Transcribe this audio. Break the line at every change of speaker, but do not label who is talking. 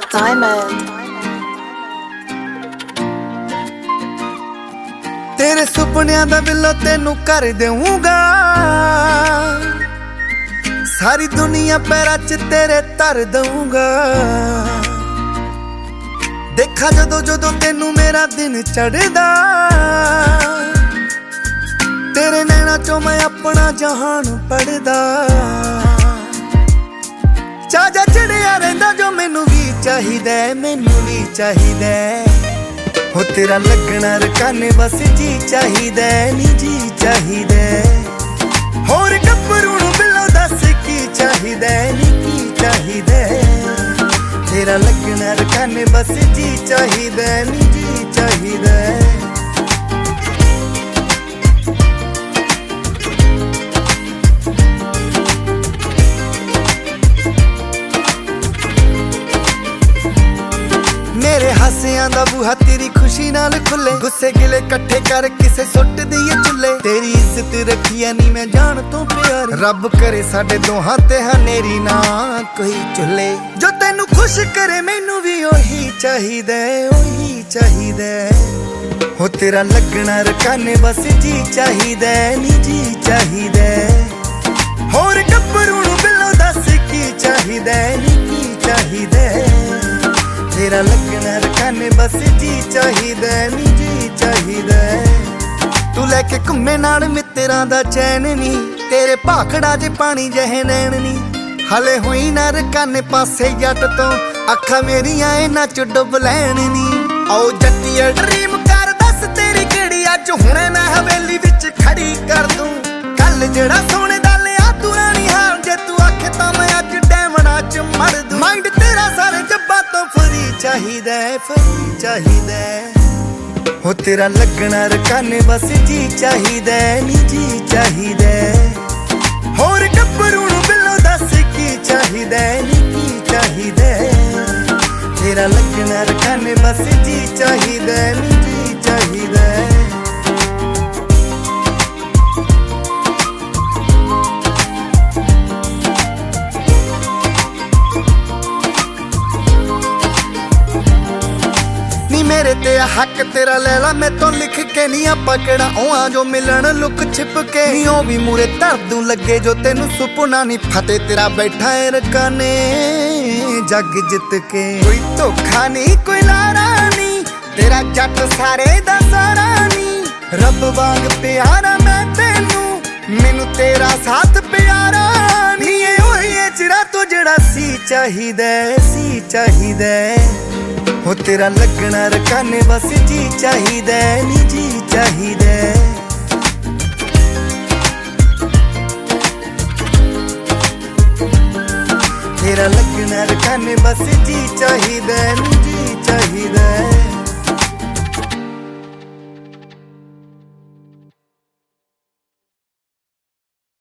Diamond.
तेरे सुपनियां दा बिल्लो तेनू कर देऊंगा, सारी दुनिया पैरां च तेरे तर दूंगा। देखा जदों जदों तेनू मेरा दिन चढ़दा, तेरे नैना चों मैं अपना जहान पढ़दा। चाजा चढ़िया रहिंदा जो मैनू भी चाहिदा, मैनू भी चाहिदा। हो तेरा लगना रकाने बस जी चाहिदा, नी जी चाहिदा। होर गब्बरू नूं बिल्लो दस की चाहिदा, नी की चाहिदा। तेरा लगना रकाने बस जी चाहिदा, नी जी चाहिदा। मेरे हासियां दा बूहा तेरी खुशी नाल खुले, गुस्से गिले कट्ठे कर किसे सुट दईए चुले। तेरी इज्जत रखिया नी मैं जान तो प्यार, रब करे साडे दोहां ते हनेरी ना कोई चुले। जो तेनू खुश करे मैनू भी ओही चाहिदा, ओही चाहिदा। हो तेरा लगना रकाने बस जी चाहिदा, नी जी चाहिदा। होर गब्बरू नूं बिल्लो दस की चाहिदा, नी की चाहिदा। तेरा लगना रकाने बस जी चाहिदा, नी जी चाहिदा। तू लैके घुम्मे नाल मित्तरां दा चैन नी, तेरे भाखड़ा च पानी जहे नैन नी। हले होई ना रकाने पासे जट तो, अखां मेरियां इन्हां च डुब लैन नी। आओ जट्टिया ड्रीम कर दस तेरी किहड़ी, अज हुणे मैं हवेली विच खड़ी कर दूं। कल जेड़ा सोने दा लिया तू रानी हाल, जे तू आखे तां मैं अज डैमणा च मर दूं। माइंड तेरा सारे जब्बां तो फ्री चाहिदा, फ्री चाहिदा। हो तेरा लगना रकाने बस जी चाहिदा, नी जी चाहिदा। होर गब्बरू नूं बिल्लो दस की चाहिदा, नी की चाहिदा। तेरा लगना रकाने बस जी चाहिदा, नी जी चाहिदा। मेरे ते हक तेरा लैला मैं तो लिख के नी पकड़ा, ओआ जो मिलन लुक छिप के नी ओ भी मूरे दर्दू लगे। जो तेनू सुपना नी फते तेरा बैठा है रकाने जग जित के। कोई धोखा नी कोई लारा नी, तेरा जट सारे दा सारा नी। रब वांग प्यारा मैं तेनू, मैनू तेरा साथ प्यारा नी। ओही चिड़ा तो जड़ा सी चाहिदा, सी चाहिदा। हो तेरा लगना रकाने बस जी चाहिदा, नी जी चाहिदा। तेरा लगना रकाने बस जी चाहिदा, नी जी चाहिदा।